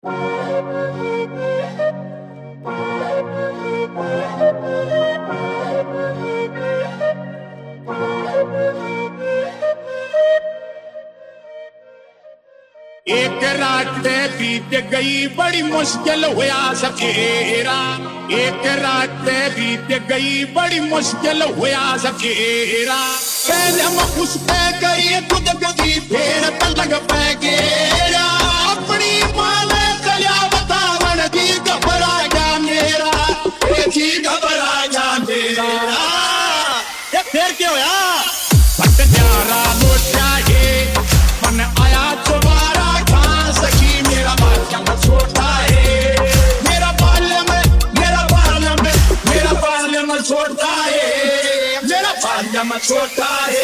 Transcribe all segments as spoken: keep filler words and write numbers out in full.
एक रात बीत गई बड़ी मुश्किल हुआ सकेरा, एक रात बीत गई बड़ी मुश्किल हुआ सकेरा। पहले हम उस पे गई खुद गई फिर तलग पे गेरा, अपनी माने चलिया बतावन दी घबरा गया मेरा, देखी घबरा गया मेरा। ये फिर क्या होया फट प्यारा लोटा है मन आया दोबारा सखी मेरा बाल क्या छोटा है, मेरा बाल में मेरा बाल में मेरा बाल में छोटा है, मेरा बाल में छोटा है।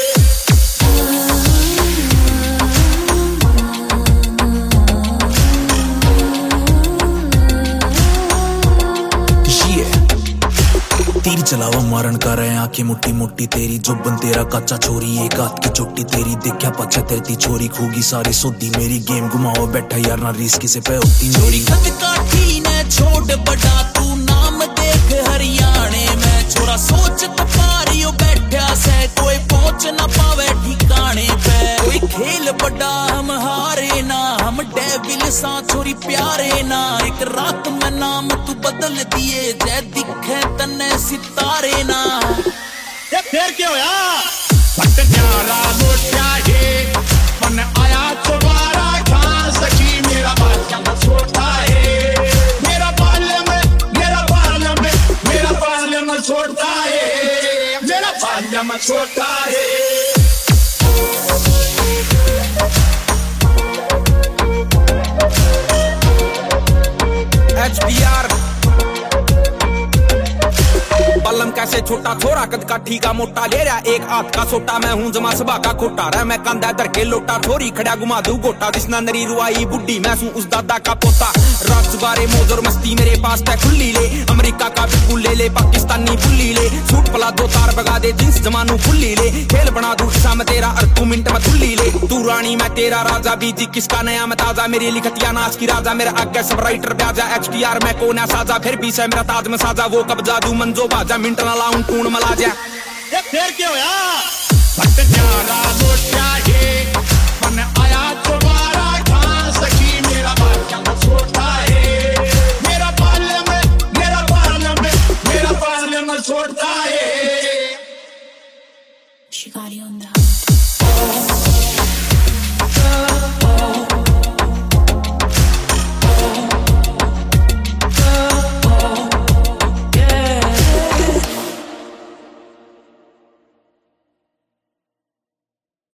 तीर चलावा मारन का रहे आंखें मुट्ठी मुट्ठी तेरी जुब्बन तेरा कच्चा छोरी एक हाथ की चोटी तेरी देखा पच्चा तेरी छोरी खूगी सारी सोदी मेरी गेम घुमाओ बैठा यार ना रीस किसे पे होती छोरी काठी ने छोड़ बड़ा तू नाम देख हरियाणे में छोरा सोच कपारियो बैठा से कोई पहुंच ना पावे ठिकाने पे कोई खेल बड़ा हम हारे ना हम डेविल सा छोरी प्यारे ना एक रात में नाम तू बदल दिए जय दिखे तन्ने सितारे ना। ये फिर क्या होया फट प्यारा लोटा है मन आया दोबारा कहां सखी मेरा बाल क्या छोटा है, मेरा बाल में मेरा बाल में मेरा बाल में छोटा है, मेरा बाल में छोटा है। एच डी आर बल्लम कैसे छोटा छोरा कद का ठीका मोटा ले रहा एक हाथ का सोटा मैं हूं जमा सबा का खोटा रह मैं कंधा दर के लोटा छोरी खड़ा घुमा दू गोटा जिसना नरी रुआई बुड्ढी मैं हूं उस दादा का पोता रात सुबारे मौज और मस्ती मेरे पास तय खुली ले अमेरिका का बिल्कुल ले ले पाकिस्तानी बुल्ली ले सूट पला दो तार बगा दे जींस जमानू खुली ले खेल बना दूं शाम तेरा और तू मिनट में खुली ले तू रानी मैं तेरा राजा बीजी किसका नया मैं ताजा मेरी लिखतिया नाच की राजा मेरा आगे सब राइटर ब्याजा एच टी आर मैं कोना साजा फिर भी से मेरा ताज में साजा वो कब जादू मंजो बाजा मिंट ना लाऊं टूण मला जा। ये फिर क्या होया फट प्यारा लोटा